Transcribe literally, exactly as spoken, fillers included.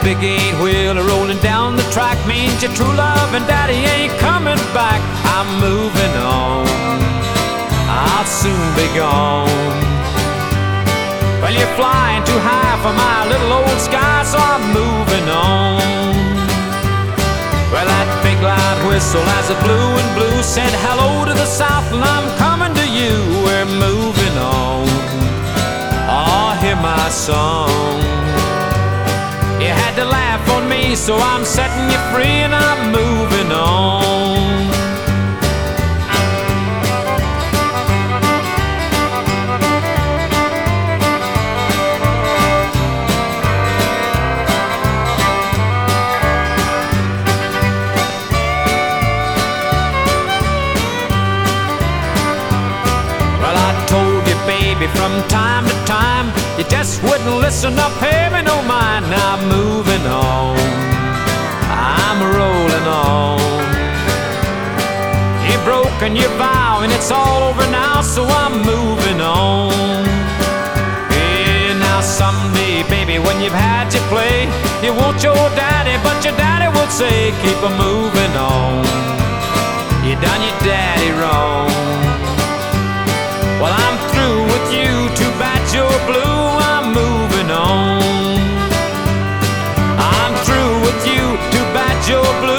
big eight wheeler rolling down the track means your true love and daddy ain't coming back. I'm moving on, I'll soon be gone. Well, you're flying too high for my little old sky, so I'm moving on. Well, that big loud whistle as it blew and blew said hello to the south, and I'm coming to you. We're moving on. Oh, hear my song. You had to laugh on me, so I'm setting you free, and I'm moving on. Baby, from time to time you just wouldn't listen up, pay me no mind. Now I'm moving on, I'm rolling on. You broke and you vow and it's all over now, so I'm moving on. Yeah, now someday, baby, when you've had your play, you want your daddy, but your daddy would say, keep a moving on. You done your daddy wrong. Well, I'm through with you, too bad you're blue, I'm moving on. I'm through with you, too bad you're blue.